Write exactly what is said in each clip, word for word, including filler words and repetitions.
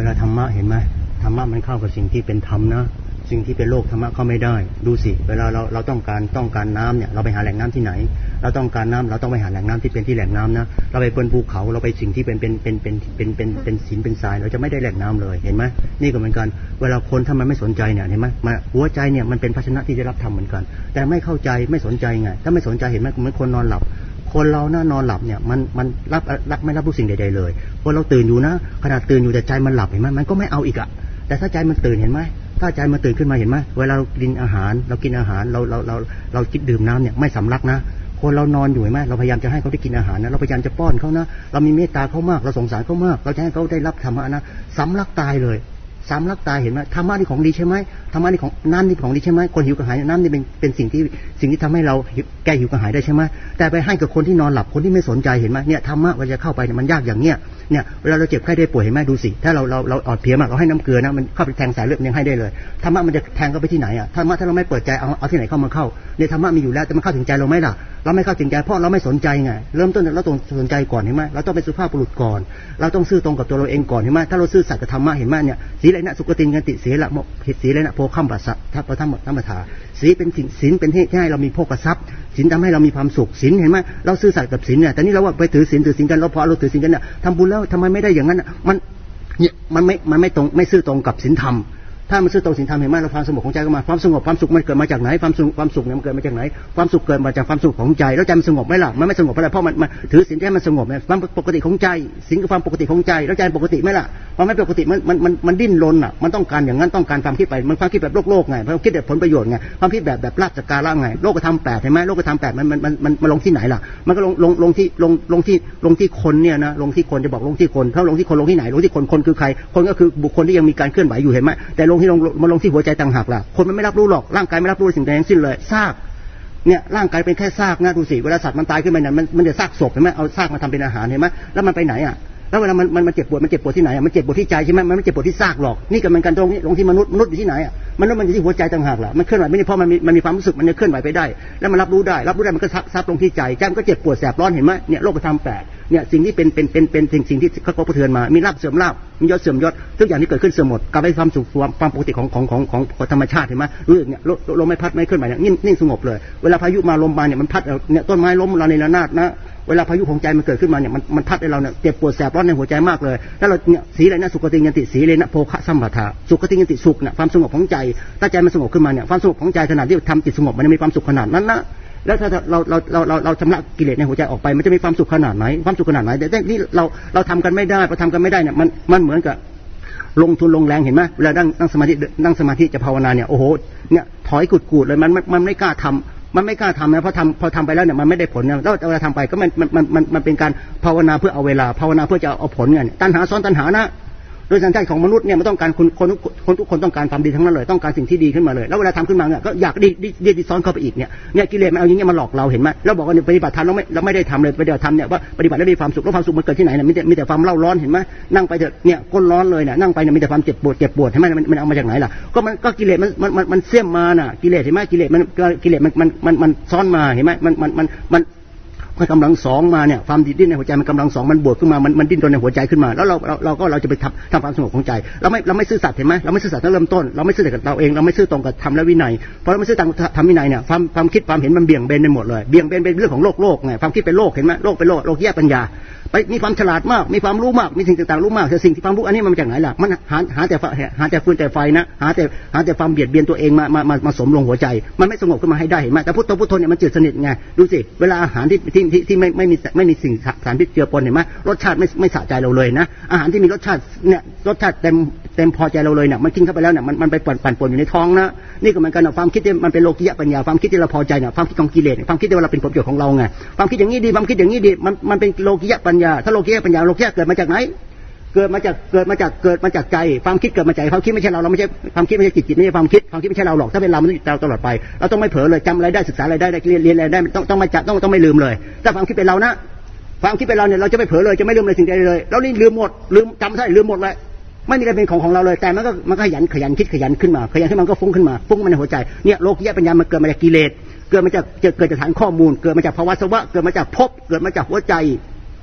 ลาธรรมะเห็นไหมธรรมะมันเข้ากับสิ่งที่เป็นธรรมนะสิ่งที่เป็นโลกธรรมะเข้าไม่ได้ดูสิเวลาเราเราต้องการต้องการน้ำเนี่ยเราไปหาแหล่งน้ำที่ไหนเราต้องการน้ำเราต้องไปหาแหล่งน้ำที่เป็นที่แหล่งน้ำนะเราไปบนภูเขาเราไปสิ่งที่เป็นเป็นเป็นเป็นเป็นเป็นเป็นหินเป็นทรายเราจะไม่ได้แหล่งน้ำเลยเห็นไหมนี่ก็เหมือนกันเวลาคนถ้ามันไม่สนใจเนี่ยเห็นไหมมาหัวใจเนี่ยมันเป็นภาชนะที่จะรับธรรมเหมือนกันแต่ไม่เข้าใจไม่สนใจไงถ้าไม่สนใจเห็นไหมเหมือนคนนอนหลับคนเราน่านอนหลับเนี่ยมันมันรับรับไม่รับรู้สิ่งใดๆเลยพอเราตื่นอยู่นะขนาดตื่นอยู่แต่ใจมันหลับเห็นไหมมันก็ไม่เอาอีกอะแต่ถ้าใจมันตื่นเห็นไหมถ้าใจมันตื่นขึ้นมาเห็นไหมเวลาเรากินอาหารเรากินอาหารเราเราเราเราคิดดื่มน้ำเนี่ยไม่สำลักนะคนเรานอนอยู่เห็นไหมเราพยายามจะให้เขาได้กินอาหารนะเราพยายามจะป้อนเขานะเรามีเมตตาเขามากเราสงสารเขามากเราจะให้เขาได้รับธรรมะนะสำลักตายเลยสำลักตายเห็นไหมธรรมะนี่ของดีใช่ไหมธรรมะนี่ของน้ำนี่ของดีใช่ไหมคนหิวกระหายน้ำนี่เป็นเป็นสิ่งที่สิ่งที่ทำให้เราแก้หิวกระหายได้ใช่ไหมแต่ไปให้กับคนที่นอนหลับคนที่ไม่สนใจเห็นไหมเนี่ยธรรมะเวลาจะเข้าไปเนี่ยมันยากอย่างเนี้ยเนี่ยเวลาเราเจ็บไข้ได้ป่วยเห็นไหมดูสิถ้าเราเราเราอ่อนเพลียมากเราให้น้ำเกลือนะมันเข้าไปแทงสายเลือดยังให้ได้เลยธรรมะมันจะแทงเข้าไปที่ไหนอ่ะธรรมะถ้าเราไม่เปิดใจเอาเอาที่ไหนเข้ามาเข้าเนี่ยธรรมะมีอยู่แล้วแต่มันเข้าถึงใจเราไหมล่ะเราไม่เข้าถึงใจเพราะเราไม่สนใจไงเริ่มต้นเราต้องสนใจก่อนเห็นไหมเราต้องเป็นสุภาพบุรุษก่อนเราต้องซื่อตรงกับตัวเราเองก่อนเห็นไหมถ้าเราซื่อสัตย์กับธรรมะเห็นไหมเนี่ยสีอะไรนะสุกติกันติสีละโมสีอะไรนะโพคัมปัสสะทัพพระธรรมธรรมถาสีเป็นสิ่งศีลเป็นที่ให้เรามีโภคทรัพย์ศีลทำให้เรามีความสุขศีลเห็นไหมเราซื่อสัตย์กับศีลเนี่ยแต่นี่เราว่าไปถือศีลถือศีลกันเราพอเราถือศีลกันเนี่ยทำบุญแล้วทำไมไม่ได้อย่างนั้นมันเนี่ยมันไม่มันไม่ตรงไม่ซื่อตรงกับศีลธรรมถ้ามันซื่อตรงศีลธรรมเห็นไหมเราความสงบของใจก็มาความสงบความสุขมันเกิดมาจากไหนความสุขความสุขเนี่ยมันเกิดมาจากไหนความสุขเกิดมาจากความสุขของใจแล้วใจมันสงบไหมล่ะมันไม่สงบเพราะอะไรเพราะมันมันถือศีลให้มันสงบเนี่ยความปกติของใจศีลคือความปกติของใจแล้วใจปกติไหมล่ะมันไม่ปกติมันมันมันมันดิ้นรนอ่ะมันต้องการอย่างนั้นต้องการความคิดไปมันความคิดแบบโลกโลกไงความคิดแบบผลประโยชน์ไงความคิดแบบแบบลาภสักการะไงโลกธรรมแปดเห็นไหมโลกธรรมแปดมันมันมันมันมันลงที่ไหนล่ะมันก็ลงลงลงที่ลงลงที่ลงที่คนเนี่ยนะลงที่คนจะบอกลงที่คนถ้าลงที่คนลงที่ไหนลงที่คนคนคือใครคนก็คือบุคคลที่ยังมีการเคลื่อนไหวอยู่เห็นไหมแต่ลงที่ลงมันลงที่หัวใจต่างหากล่ะคนมันไม่รับรู้หรอกร่างกายไม่รับรู้สิ่งใดทั้งสิ้นเลยซากเนี่ยร่างกายเป็นแค่ซากนะดูสิเวลาสัตว์มันตายขึ้นมาเนี่ยมันมันจะซากศพเห็นไหมเอาซากมาทำเป็นอาหารเห็นไหมแล้วมันไปไหนอ่ะแล้วเวลามันมันมันเจ็บปวดมันเจ็บปวดที่ไหนอ่ะมันเจ็บปวดที่ใจใช่ไหมมันไม่เจ็บปวดที่ซากหรอกนี่ก็เหมือนกันตรงนี้ลงที่มนุษย์มนุษย์อยู่ที่ไหนอ่ะมันแล้วมันอยู่ที่หัวใจต่างหากล่ะมันเคลื่อนไหวไม่ได้เพราะมันมีมันมีความรู้สึกมันจะเคลื่อนไหวไปได้แล้วมันรับรู้ได้รับรู้ได้มันก็ซับลงที่ใจใจมันก็เจ็บปวดแสบร้อนเห็นไหมเนี่ยโลกธรรมแปดเนี่ยสิ่งที่เป็นเป็นเป็นเป็นสิ่งสิ่งที่เขากระเทือนมามีลาภเสื่อมลาภมียศเสื่อมยศทุกอย่างที่เกิดขึ้นเสื่อมหมดกลับไปความสุขความปกติของของของของธรรมชาติเห็นไหมรู้เนี่ยลมไม่พัดไม่เคลื่อนไหวเนี่ยนิ่งนิ่งสงบเลยเวลาพายุมาลมมาเนี่ยมันพัดเนี่ยต้นไม้ล้มเราในระนาดนะเวลาพายุของใจมันเกิดขึ้นมาเนี่ยมันมันพัดให้เราเนี่ยเจ็บปวดแสบร้อนในหัวใจมากเลยถ้าเราเนี่ยสีอะไรนะสุขติยันติสีเลยนะโภคะสัมปทาสุขติยันติสุขเนี่ยความสงบของใจถ้าใจมันสงบขึ้นมาเนี่ยความสงบของใจขนาดที่ทำจิตสงบมันมีความสุขขนาดนั้นนะแล้วถ้าเราเราเราเราเราชำระกิเลสในหัวใจออกไปมันจะมีความสุขขนาดไหนความสุขขนาดไหนแต่นี่เราเราทำกันไม่ได้พอทำกันไม่ได้เนี่ยมันมันเหมือนกับลงทุนลงแรงเห็นไหมเวลานั่งนั่งสมาธินั่งสมาธิจะภาวนาเนี่ยโอ้โหเนี่ยถอยกุดกูดเลยมันมันไม่กล้าทำมันไม่กล้าทำนะเพราะทำพอทำไปแล้วเนี่ยมันไม่ได้ผลนะแล้วเวลาทำไปก็มันมันมันมันเป็นการภาวนาเพื่อเอาเวลาภาวนาเพื่อจะเอาผลเงินตัณหาซ้อนตัณหานะโดยสัญชาตของมนุษย์เนี่ยมันต้องการคนคนคนทุกคนต้องการความดีทั้งนั้นเลยต้องการสิ่งที่ดีขึ้นมาเลยแล้วเวลาทำขึ้นมาเนี่ยก็อยากดีดีดีซ้อนเข้าไปอีกเนี่ยเนี่ยกิเลสมันเอาอย่างเงี้ยมาหลอกเราเห็นไหมแล้วบอกว่าปฏิบัติธรรมเราไม่เราไม่ได้ทำเลยปฏิบัติธรรมเนี่ยว่าปฏิบัติแล้วมีความสุขแล้วความสุขมันเกิดที่ไหนเนี่ยมีแต่มีแต่ความเล่าร้อนเห็นไหมนั่งไปเถอะเนี่ยก้นร้อนเลยเนี่ยนั่งไปเนี่ยมีแต่ความเจ็บปวดเจ็บปวดเห็นไหมมันมันเอามาจากไหนล่ะก็มันก็กิเลสมันมันมันมันเสี่ยมมาน่ะกิเลสเห็นไหมกิเลสมันกิเลสมันมันมันมันซ้อนมาเห็นไหมมันมันมันมันมันกำลังสองมาเนี่ยความดิ้นในหัวใจมันกำลังสองมันบวกขึ้นมามันมันดิ้นรนในหัวใจขึ้นมาแล้วเราเราเราก็เราจะไปทำทำความสงบของใจเราไม่เราไม่ซื่อสัตย์เห็นไหมเราไม่ซื่อสัตย์ตั้งเริ่มต้นเราไม่ซื่อสัตย์กับเราเองเราไม่ซื่อตรงกับธรรมและวินัยพอเราไม่ซื่อตรงธรรมวินัยเนี่ยความความคิดความเห็นมันเบี่ยงเบนไปหมดเลยเบี่ยงเบนเป็นเรื่องของโลกโลกไงความคิดเป็นโลกเห็นไหมโลกเป็นโลกโลกแยกปัญญาไปมีความฉลาดมากมีความรู้มากมีสิ่งต่างๆรู้มากแต่สิ่งที่ความรู้อันนี้มันมาจากไหนล่ะมันหาหาแต่หาแต่ฟืนแต่ไฟนะหาแต่หาแต่ความเบียดเบียนตัวเองมามามามาสมลงหัวใจมันไม่สงบขึ้นมาให้ได้เห็นไหมแต่พุทโธพุทโธเนี่ยมันจืดสนิทไงดูสิเวลาอาหารที่ที่ที่ที่ไม่ไม่มีไม่มีสิ่งสารพิษเจือปนเห็นไหมรสชาติไม่ไม่สะใจเราเลยนะอาหารที่มีรสชาติเนี่ยรสชาติเต็มเต็มพอใจเราเลยเนี่ยมันกินเข้าไปแล้วเนี่ยมันมันไปปั่นปั่นป่นอยู่ในท้องนะนี่ก็เหมือนกันนะความคิดที่มันเป็นโลกิยะปัญญาความคิดที่เราพอใจเนี่ยความคิดของกิเลสความคิดที่เราเป็นผลประโยชน์ของเราไงความคิดอย่างนี้ดีความคิดอย่างนี้ดีมันมันเป็นโลกิยะปัญญาถ้าโลกิยะปัญญาโลกิยะเกิดมาจากไหนเกิดมาจากเกิดมาจากเกิดมาจากใจความคิดเกิดมาจากความคิดไม่ใช่เราเราไม่ใช่ความคิดไม่ใช่จิตจิตไม่ใช่ความคิดความคิดไม่ใช่เราหรอกถ้าเป็นเรามันต้องเราตลอดไปเราต้องไม่เผลอเลยจำอะไรได้ศึกษาอะไรได้เรียนเรียนอะไรได้ต้องต้องไม่จับต้องต้องไม่ลืมเลยถ้าความคิดเป็นเรานะความคิดเป็นเราเนี่ยเราจะไม่เผลอเลยจะไม่ลืมอะไรสิ่งใดเลยเรานี่ลืมหมดลืมจำได้ลืมหมดเลยไม่มีอะไรเป็นของของเราเลยแต่มันก็มันก็ขยันขยันคิดขยันขึ้นมาขยันขึ้นมันก็ฟุ้งขึ้นมาฟุ้งมาในหัวใจเนี่ยโลกิยะปัญญามันเกิดมาจากกิเลสเกิดมาจากเกิดจากฐานข้อมูลเกิดมาจากภาวะสวะเกิดมาจากภพเกิดมาจากหัวใจ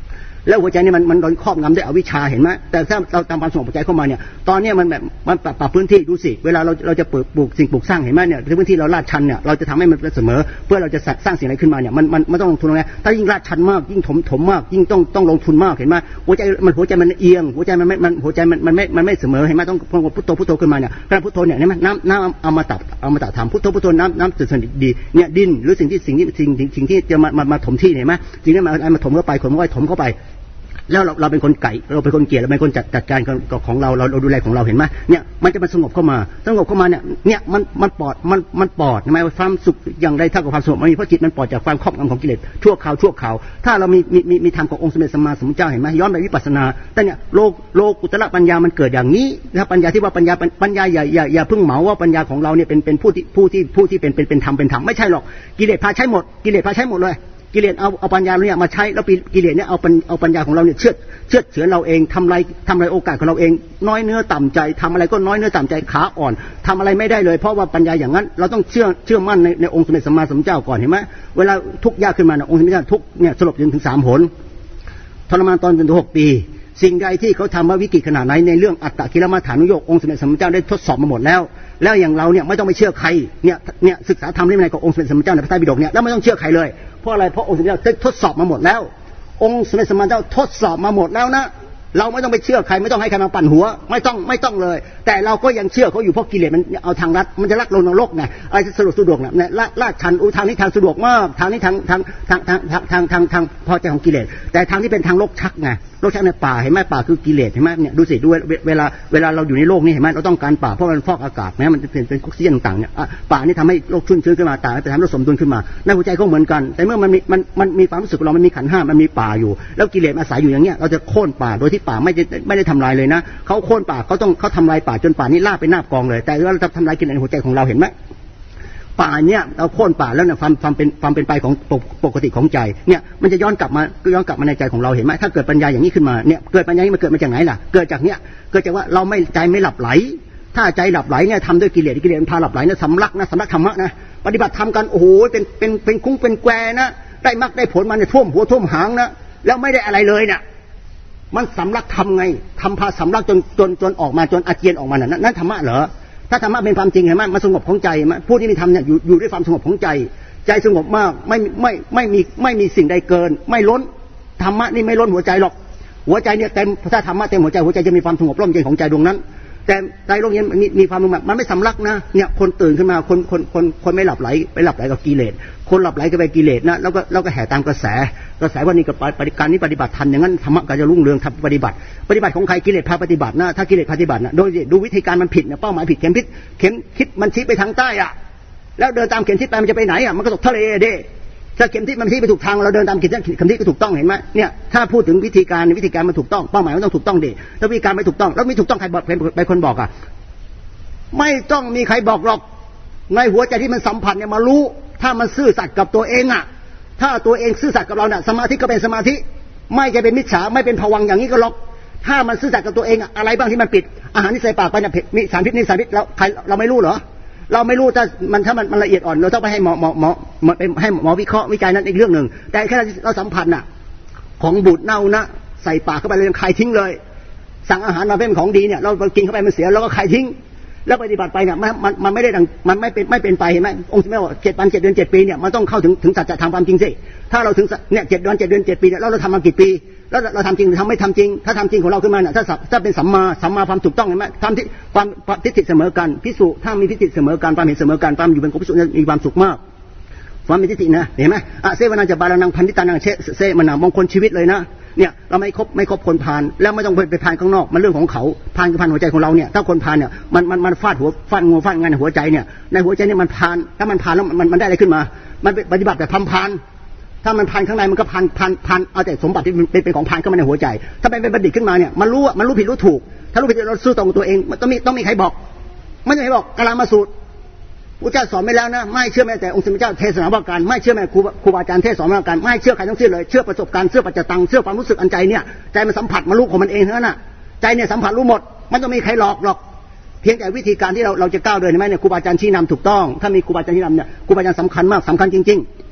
แล้วหัวใจนี่มันมันโดนครอบงำด้วยอวิชชาเห็นไหมแต่ถ้าเราตามความสงบหัวใจเข้ามาเนี่ยตอนนี้มันแบบมันปรับพื้นที่ดูสิเวลาเราเราจะปลูกสิ่งปลูกสร้างเห็นไหมเนี่ยพื้นที่เราลาดชันเนี่ยเราจะทำให้มันเสมอเพื่อเราจะสร้างสิ่งอะไรขึ้นมาเนี่ยมันมันไม่ต้องลงทุนอะไรถ้ายิ่งลาดชันมากยิ่งถมถมมากยิ่งต้องต้องลงทุนมากเห็นไหมหัวใจมันหัวใจมันเอียงหัวใจมันไม่มันหัวใจมันมันไม่มันไม่เสมอเห็นไหมต้องพุทโธพุทโธขึ้นมาเนี่ยการพุทโธเนี่ยเห็นไหมน้ำน้ำเอามาตัดเอามาตัดทำพุทโธพุทโธน้ำน้ำจุดสนิทดีเนี่ยดินหรือสิ่งที่สิ่งที่สิ่งสิ่งที่จะมามามาถมที่เห็นไหมสิ่งที่มามาถมเข้าไปถมเข้าไปถมเข้าไปแล้วเราเราเป็นคนไก่เราเป็นคนเกลียดเราเป็นคนจัดจัดการของเราเราเราดูแลของเราเห็นไหมเนี่ยมันจะมาสงบเข้ามาสงบเข้ามาเนี่ยเนี่ยมันมันปลอดมันมันปลอดใช่ไหมความสุขอย่างไรเท่ากับความสงบมันมีเพราะจิตมันปลอดจากความครอบงำของกิเลสชั่วคราวชั่วคราวถ้าเรามีมีมีมีธรรมขององค์สมเด็จสัมมาสัมพุทธเจ้าเห็นไหมย้อนไปวิปัสสนาแต่เนี่ยโลกโลกุตระปัญญามันเกิดอย่างนี้นะครับปัญญาที่ว่าปัญญาปัญญาอย่าอย่าอย่าเพิ่งเหมาว่าปัญญาของเราเนี่ยเป็นเป็นผู้ที่ผู้ที่ผู้ที่เป็นเป็นเป็นธรรมเป็นธรรมไม่ใช่หรอกกิเลสพาใช้หมดกิเลสพาใช้หมดเลยกิเลสเอาเอาปัญญาเนี่ยมาใช้แล้วกิเลสเนี่ยเอาเอาปัญญาของเราเนี่ยเชื่อเชื่อเฉือนเราเองทำไรทำไรโอกาสของเราเองน้อยเนื้อต่ำใจทำอะไรก็น้อยเนื้อต่ำใจขาอ่อนทำอะไรไม่ได้เลยเพราะว่าปัญญาอย่างนั้นเราต้องเชื่อเชื่อมั่นในในองค์สมเด็จสัมมาสัมพุทธเจ้าก่อนเห็นไหมเวลาทุกข์ยากขึ้นมาเนี่ยองค์สมเด็จเจ้าทุกข์เนี่ยสลบจนถึงสามหนทรมานตอนจนถึงหกปีสิ่งใดที่เขาทำว่าวิกฤตขนาดไหนในเรื่องอัตตกิลมัฏฐานุโยคองค์สมเด็จสัมมาสัมพุทธเจ้าได้ทดสอบมาหมดแล้วแล้วอย่างเราเนี่ยไม่ต้องไปเชื่อใครเนี่ยเนี่ยศึกษาธรรมเรื่องไหนขององค์สมเด็จสัมมาสัมพุทธเจ้าในพระไตรปิฎกเนี่ยแล้วไม่ต้องเชื่อใครเลยเพราะอะไรเพราะองค์สมเด็จเจ้าได้ทดสอบมาหมดแล้วองค์สมเด็จสัมมาสัมพุทธเจ้าทดสอบมาหมดแล้วนะเราไม่ต้องไปเชื่อใครไม่ต้องให้ใครมาปั่นหัวไม่ต้องไม่ต้องเลยแต่เราก็ยังเชื่อเขาอยู่เพราะกิเลสมันเอาทางลัดมันจะลักลงนรกไงอะไรสะดวกสะดวกเนี่ยลาดลาดชันอุทางนี้ทางสะดวกมากทางนี้ทางทางทางทางทางทางทางพอใจของกิเลสแต่ทางที่เป็นทางโลกชักไงโลกชักในป่าเห็นไหมป่าคือกิเลสเห็นไหมเนี่ยดูสิดูเวลาเวลาเราอยู่ในโลกนี้เห็นไหมเราต้องการป่าเพราะมันฟอกอากาศนะมันเป็นเป็นออกซิเจนต่างๆเนี่ยป่านี่ทำให้โลกชุ่มชื้นขึ้นมาต่างแต่ทำให้โลกสมดุลขึ้นมาในหัวใจก็เหมือนกันแต่เมื่อมันมีมันมันมีความรู้สึกเรามันมีขันธ์ห้ามันมีป่าอยู่แล้วกิเลสอาศัยอยู่อย่างเงี้ยเราจะโค่นป่าโดยที่ป่าไม่ได้ไม่ได้ทำลายเลยนะเขาโค่นป่าเขาต้องเขาทำลายป่าจนป่านี้ลาบไปนาบกองเลยแต่เราทำลายกิเลสในหัวใจของเราเห็นไหมป่าเนี่ยเราโค่นป่าแล้วเนี่ยความความเป็นความเป็นไปของปกติของใจเนี่ยมันจะย้อนกลับมาย้อนกลับมาในใจของเราเห็นไหมถ้าเกิดปัญญาอย่างนี้ขึ้นมาเนี่ยเกิดปัญญานี้มันเกิดมาจากไหนล่ะเกิดจากเนี่ยเกิดจากว่าเราไม่ใจไม่หลับไหลถ้าใจหลับไหลเนี่ยทำด้วยกิเลสกิเลสพาหลับไหลนะสำลักนะสำลักธรรมะนะปฏิบัติธรรมกันโอ้โหเป็นเป็นเป็นคุ้งเป็นแควนะได้มรรคได้ผลมันเนี่ยท่วมหัวท่วมหางนะแล้วไม่ได้อะไรเลยเนี่ยมันสำลักทำไงทำพาสำลักจนจนจนออกมาจนอาเจียนออกมาน่ะนั่นธรรมะเหรอถ้าธรรมะเป็นความจริงเห็นไหมมันสงบของใจมั้ยผู้ที่มีธรรมเนี่ยอยู่อยู่ด้วยความสงบของใจใจสงบมากไม่ไม่ไม่มีไม่มีสิ่งใดเกินไม่ล้นธรรมะนี่ไม่ล้นหัวใจหรอกหัวใจเนี่ยเต็มถ้าธรรมะเต็มหัวใจหัวใจจะมีความสงบร่มเย็นของใจดวงนั้นแต่ใจโลกนี้มีมีความมันไม่สำลักนะเนี่ยคนตื่นขึ้นมาคนคนคนคนไม่หลับไหลไปหลับไหลกับกิเลสคนหลับไหลกับไปกิเลสนะแล้วก็แล้วก็แห่ตามกระแสกระแสวันนี้กับปฏิการนี้ปฏิบัติทันอย่างนั้นธรรมะก็จะรุ่งเรืองทำปฏิบัติปฏิบัติของใครกิเลสพาปฏิบัตินะถ้ากิเลสปฏิบัตินะโดยดูวิธีการมันผิดเนี่ยเป้าหมายผิดเข็มทิศเข็มคิดมันชี้ไปทางใต้อ่ะแล้วเดินตามเข็มทิศไปมันจะไปไหนอ่ะมันก็ตกทะเลเด้ถ้าเข็มทิศมันชี้ไปถูกทางเราเดินตามเข็มทิศเข็มทิศก็ถูกต้องเห็นไหมเนี่ยถ้าพูดถึงวิธีการวิธีการมันถูกต้องเป้าหมายมันต้องถูกต้องดิถ้าวิธีการไม่ถูกต้องแล้วไม่ถูกต้องใครบอกเป็นคนบอกอ่ะไม่ต้องมีใครบอกหรอกในหัวใจที่มันสัมผัสเนี่ยมารู้ถ้ามันซื่อสัตย์กับตัวเองอ่ะถ้าตัวเองซื่อสัตย์กับเราเนี่ยสมาธิก็เป็นสมาธิไม่จะเป็นมิจฉาไม่เป็นภวังค์อย่างนี้ก็หรอกถ้ามันซื่อสัตย์กับตัวเองอะอะไรบ้างที่มันปิดอาหารที่ใส่ปากไปเนี่ยมีสารพิษนี่สารพิษเราใครเราไม่รู้เหรอเราไม่รู้ถ้ามันถ้ามันมันละเอียดอ่อนเราต้องไปให้หมอหมอหมอให้หมอวิเคราะห์วิจัยนั้นอีกเรื่องนึงแต่แค่เราสัมผัสน่ะของบูดเน่านะใส่ปากเข้าไปเลยคายทิ้งเลยสั่งอาหารมาเป็นของดีเนี่ยเรากินเข้าไปมันเสียเราก็คายทิ้งแล้วปฏิบัติไปเนี่ยมันมันมันไม่ได้ดังมันไม่เป็นไม่เป็นไปเห็นไหมองค์ที่แม่บอกเจ็ดวันเจ็ดเดือนเจ็ดปีเนี่ยมันต้องเข้าถึงถึงสัจธรรมความจริงสิถ้าเราถึงเนี่ยเจ็ดวันเจ็ดเดือนเจ็ดปีเนี่ยแล้วเราทำมากี่ปีแล้วเราทำจริงหรือทำไม่ทำจริงถ้าทำจริงของเราขึ้นมาเนี่ยถ้าถ้าเป็นสัมมาสัมมาความถูกต้องเห็นไหมทำที่ความทิฏฐิเสมอกันพิสูจน์ถ้ามีทิฏฐิเสมอกันความเห็นเสมอกันความอยู่เป็นของพิสูจน์มีความสุขมากความมีทิฏฐินะเห็นไหมอะเสวนาจะบาลานังพันธิตานังเชเสมนามงคลชีวิตเลยนะเนี่ยเราไม่ครบไม่ครบคนพาลแล้วไม่ต้องไปพาลข้างนอกมันเรื่องของเขาพาลคือพาลหัวใจของเราเนี่ยถ้าคนพาลเนี่ยมันมันมันฟาดหัวฟาดงูฟาดงานในหัวใจเนี่ยในหัวใจเนี่ยมันพาลถ้ามันพาลแล้วมันมันได้อะไรขึ้นมามันปฏิบัติแบบทำพาลถ้ามันพาลข้างในมันก็พาลพาลพาลเอาแต่สมบัติที่เป็นเป็นของพาลเข้ามาในหัวใจถ้าเป็นเป็นบัณฑิตขึ้นมาเนี่ยมันรู้มันรู้ผิดรู้ถูกถ้ารู้ผิดเราสู้ตรงตัวเองมันต้องมีต้องมีใครบอกไม่ต้องใครบอกกาลามาสูตรพระเจ้าสอนไปแล้วนะไม่เชื่อแม้แต่องค์สมเด็จเจ้าเทศนาว่าการไม่เชื่อแม้ครูครูบาอาจารย์เทศสอนว่าการไม่เชื่อใครทั้งสิ้นเลยเชื่อประสบการณ์เชื่อปัจจตังเชื่อความรู้สึกอันใจเนี่ยใจมันสัมผัสมันรู้ของมันเองเท่านั้นน่ะใจเนี่ยสัมผัสรู้หมดมันต้องมีใครหลอกหรอกเพียงแต่วิธีการที่เราเราจะก้าวเดินใช่ไหมเนี่ยครูบาอาจารย์ชี้นำถูกต้องถ้ามีครูบาอาจารย์ชี้นำเนี่ยครูบาอาจารย์สำคัญมากสำคัญจริงๆ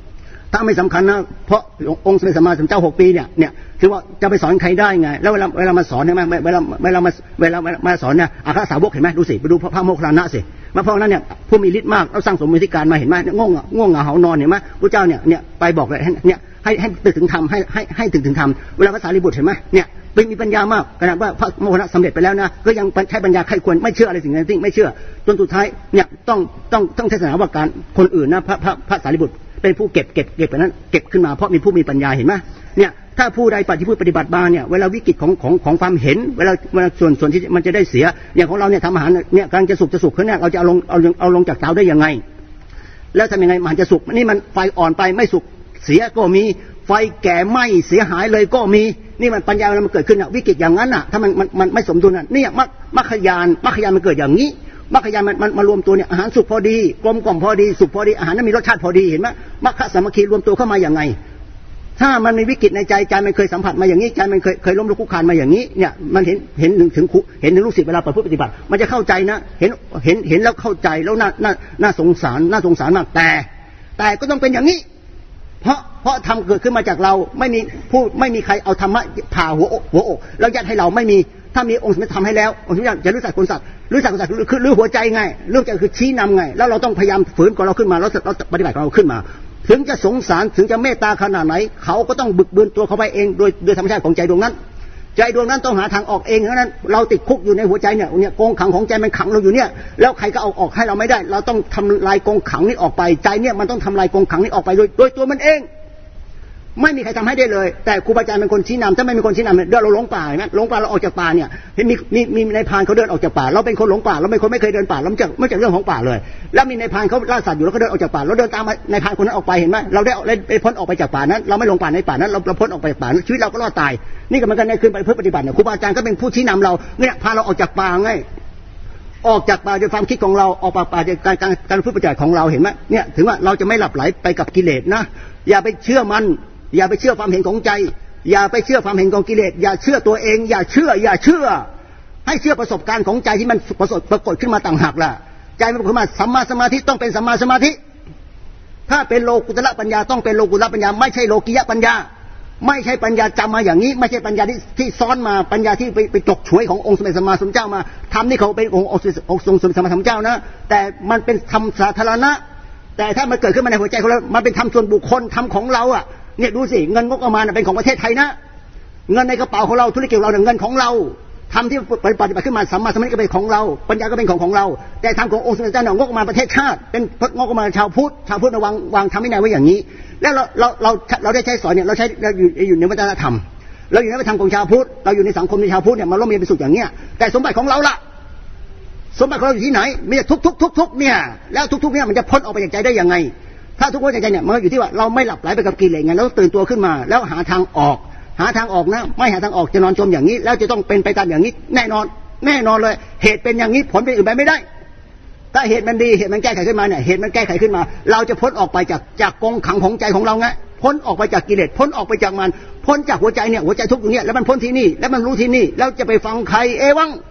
ถ้าไม่สำคัญนะเพราะองค์สมเด็จสัมมาสัมพุทธเจ้าหกปีเนี่ยเนี่ยถือว่าจะไปสอนใครได้ไงแล้วเวลาเวลามาสอนเนี่ยเวลาเวลามาเวลามาสอนเนี่ยอัครสาวกเห็นไหมดูสิไปดูพระโมคคัลลานะสิมาเพราะนั้นเนี่ยผู้มีฤทธิ์มากแล้วสร้างสมมติการมาเห็นไหมง่วงง่วงเหงาเหานอนเห็นไหมพระเจ้าเนี่ยเนี่ยไปบอกเลยเนี่ยให้ให้ตึกถึงธรรมให้ให้ให้ตึกถึงธรรมเวลาภาษาลิบุตรเห็นไหมเนี่ยเป็นมีปัญญามากขนาดว่าพระโมคคัลลานะสำเร็จไปแล้วนะก็ยังใช้ปัญญาใครควรไม่เชื่ออะไรสิ่งนั้นไม่เชื่อจนสุดท้ายเนี่ยต้องต้องต้องเทศนาว่าการคนอื่นนะพระพระพระสารีบุตรเป็นผู้เก็บเก็บเก็บไปนั้นเก็บขึ้นมาเพราะมีผู้มีปัญญาเห็นไหมเนี่ยถ้าผู้ใดปฏิบัติปฏิบัติมาเนี่ยเวลาวิกฤตของของของความเห็นเวลาเวลาส่วนส่วนที่มันจะได้เสียอย่างของเราเนี่ยทำอาหารเนี่ยกำลังจะสุกจะสุกขึ้นเนี่ยเราจะเอาลงเอาเอาลงจากเตาได้ยังไงแล้วทำยังไงมันจะสุกนี่มันไฟอ่อนไปไม่สุกเสียก็มีไฟแก่ไหม้เสียหายเลยก็มีนี่มันปัญญามันเกิดขึ้นอ่ะวิกฤตอย่างนั้นอ่ะถ้ามันมันมันไม่สมดุลอ่ะเนี่ยมัคมัคคยานมัคคยานมันเกิดอย่างนี้มัคคยานมันมันมารวมตัวเนี่ยอาหารสุกพอดีกลมกล่อมพอดีสุกพอดีอาหารนั้นมีรสชาติพอดีเห็นไหมมัคคะสามัคคีรวมตัวเข้ามาอย่างไงถ้ามันมีวิกฤตในใจใจมันเคยสัมผัสมาอย่างนี้ใจมันเคยเคยล้มลุกคลุกคลานมาอย่างนี้เนี่ยมันเห็นเห็นถึงเห็นถึงลูกศิษย์เวลาประพฤติปฏิบัติมันจะเข้าใจนะเห็นเห็นเห็นแล้วเข้าใจแล้วน่าน่าน่าสงสารน่าสงสารมากแต่แต่ก็ต้องเป็นอย่างนี้เพราะเพราะธรรมเกิดขึ้นมาจากเราไม่มีผู้ไม่มีใครเอาธรรมะผ่าหัวอกหัวอกแล้วยัดให้เราไม่มีถ้ามีองค์สมเด็จทำให้แล้วองค์สมเด็จจะรู้จักคนสัตว์รู้จักคนสัตว์คือรู้หัวใจไงเรื่องใจคือชี้นำไงแล้วเราต้องพยายามฝืนของเราขึ้นมาแล้วเราปฏิบัติของเราขึ้นมาถึงจะสงสารถึงจะเมตตาขนาดไหนเขาก็ต้องบึกบืนตัวเขาไปเองโดยโดยธรรมชาติของใจดวงนั้นใจดวงนั้นต้องหาทางออกเองเพราะนั้นเราติดคุกอยู่ในหัวใจเนี่ยเนี่ยกรงขังของใจมันขังเราอยู่เนี่ยแล้วใครก็เอาออกให้เราไม่ได้เราต้องทำลายกรงขังนี้ออกไปใจเนี่ยมันต้องทำลายกรงขังนี้ออกไปโดยโดยตัวมันเองไม่มีใครทำให้ได้เลยแต่ครูบาอาจารย์เป็นคนชี้นำถ้าไม่มีคนชี้นำเดินเราหลงป่าเห็นไหมหลงป่าเราออกจากป่าเนี่ยเห็นมีมีมีในพานเขาเดินออกจากป่าเราเป็นคนหลงป่าเราเป็นคนไม่เคยเดินป่าเราไม่จากไม่จากเรื่องของป่าเลยแล้วมีในพานเขาล่าสัตว์อยู่แล้วก็เดินออกจากป่าเราเดินตามในพานคนนั้นออกไปเห็นไหมเราได้ได้พ้นออกไปจากป่านั้นเราไม่หลงป่าในป่านั้นเราเราพ้นออกไปป่าชีวิตเราก็รอดตายนี่ก็เหมือนกันในคืนไปเพื่อปฏิบัติเนี่ยครูบาอาจารย์ก็เป็นผู้ชี้นำเราเนี่ยพาเราออกจากป่าไงออกจากป่าจากความคิดของเราออกป่าจากการการการพูดปฏิบัติของเราเห็นไหมเนี่ยถึงว่าเราจะไม่หลับไหลไปกับกิเลสนะอย่าไปเชื่อมันอย่าไปเชื่อความเห็นของใจอย่าไปเชื่อความเห็นของกิเลสอย่าเชื่อตัวเองอย่าเชื่ออย่าเชื่อให้เชื่อประสบการณ์ของใจที่มันประสบปรากฏขึ้นมาต่างหากล่ะใจมันขึ้นมาสัมมาสมาธิต้องเป็นสัมมาสมาธิถ้าเป็นโลกุตระปัญญาต้องเป็นโลกุตระปัญญาไม่ใช่โลกิยะปัญญาไม่ใช่ปัญญาจำมาอย่างนี้ไม่ใช่ปัญญาที่ที่ซ้อนมาปัญญาที่ไปไปจกฉวยขององค์สมเด็จสัมมาสัมพุทธเจ้ามาทำนี่เขาเป็นองค์องค์ทรงสมเด็จสัมมาสัมพุทธเจ้านะแต่มันเป็นธรรมสาธารณะแต่ถ้ามันเกิดขึ้นมาในหัวใจของเรามันเป็นธรรมส่วนบุคคลธรรมของเราอ่ะเนี่ยดูสิเงินงบประมาณเป็นของประเทศไทยนะเงินในกระเป๋าของเราธุรกิจของเราเงินของเราทำที่ปฏิบัติขึ้นมาสัมมาสัมพุทธก็เป็นของเราปัญญาก็เป็นของของเราแต่ทำขององค์สมเด็จเจ้าหน่งบประมาณประเทศชาติเป็นงบประมาณชาวพุทธชาวพุทธวางวางทำวินัยไว้อย่างนี้แล้วเราเราเราเราได้ใช้สอนเนี่ยเราใช้เราอยู่อยู่ในวัฒนธรรมเราอยู่ในวัฒนธรรมของชาวพุทธเราอยู่ในสังคมในชาวพุทธเนี่ยมาร่วมเรียนเป็นสุขอย่างเงี้ยแต่สมบัติของเราล่ะสมบัติของเราอยู่ที่ไหนมีแต่ทุกทุกทุกทุกเนี่ยแล้วทุกทุกเนี่ยมันจะพ้นออกไปจากใจได้ยังไงถ้าทุกคนใจเนี่ยมันอยู่ที่ว่าเราไม่หลับไหลไปกับกิเลสไงแล้วตื่นตัวขึ้นมาแล้วหาทางออกหาทางออกนะไม่หาทางออกจะนอนจมอย่างนี้แล้วจะต้องเป็นไปตามอย่างนี้แน่นอนแน่นอนเลยเหตุเป็นอย่างนี้ผลเป็นอื่นไปไม่ได้ถ้าเหตุมันดีเหตุมันแก้ไขขึ้นมาเนี่ยเหตุมันแก้ไขขึ้นมาเราจะพ้นออกไปจากจากกองขังของใจของเราไงพ้นออกไปจากกิเลสพ้นออกไปจากมันพ้นจากหัวใจเนี่ยหัวใจทุกข์อยู่เนี่ยแล้วมันพ้นที่นี่แล้วมันรู้ที่นี่แล้วจะไปฟังใครเอวัง